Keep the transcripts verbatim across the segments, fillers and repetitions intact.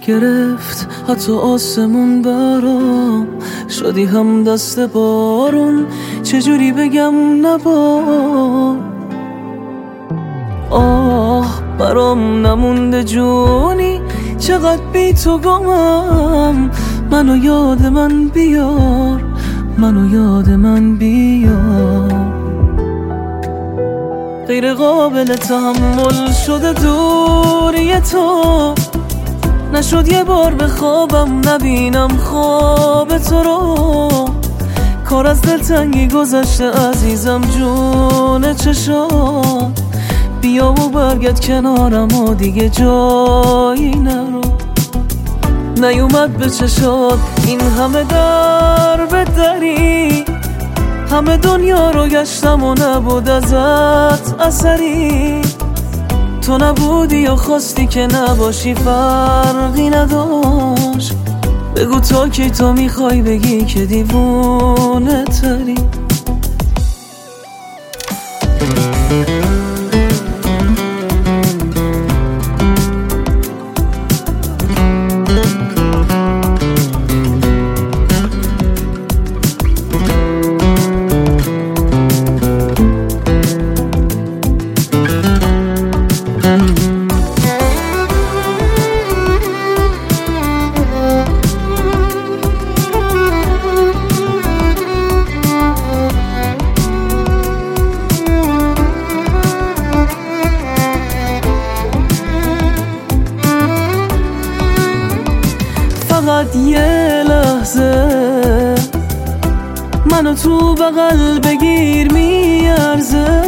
گرفت حتی آسمون برام، شدی هم دست بارون، چجوری بگم نبار. آه برام نمونده جونی، چقدر بی تو گمم، منو یاد من بیار، منو یاد من بیار. غیر قابل تحمل شده دوری تو، نشد یه بار به خوابم نبینم خواب تو رو. کار از دلتنگی گذشته عزیزم جون چشام، بیا و برگرد کنارم و دیگه جایی نرو. نیومد به چشات این همه در به دری، همه دنیا رو گشتم و نبود ازت اثری. تو نبودی یا خواستی که نباشی فرقی نداشت، بگو تا کی تو میخوای بگی که دیوونه تری. فقط یه لحظه منو تو بغل بگیر، میارزه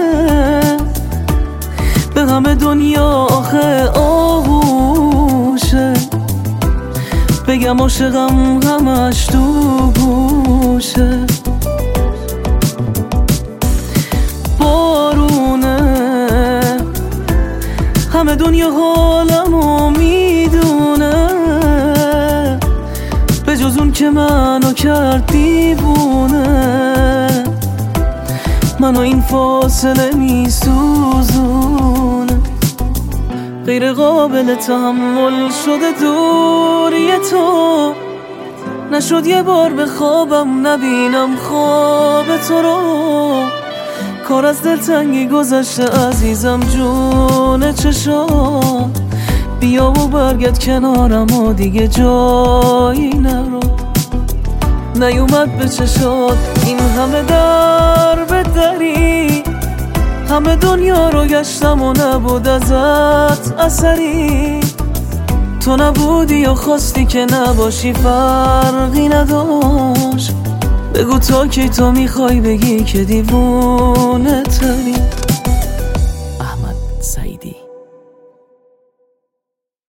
به همه دنیا آخه آغوشه، بگم عاشقم همش تو گوشه. بارونه همه دنیا حالمو میدونه، به جز اون که منو کرد دیوونه. منو این فاصله میسوزونه، غیر قابل تحمل شده دوری تو، نشد یه بار به خوابم نبینم خواب تو رو. کار از دلتنگی گذشته عزیزم جون چشام، بیا و برگرد کنارم و دیگه جایی نرو. نیومد به چشات این همه در به دری، همه دنیا رو گشتم و نبود ازت اثری. تو نبودی یا خواستی که نباشی فرقی نداشت، بگو تا کی تو میخوای بگی که دیوونه تری.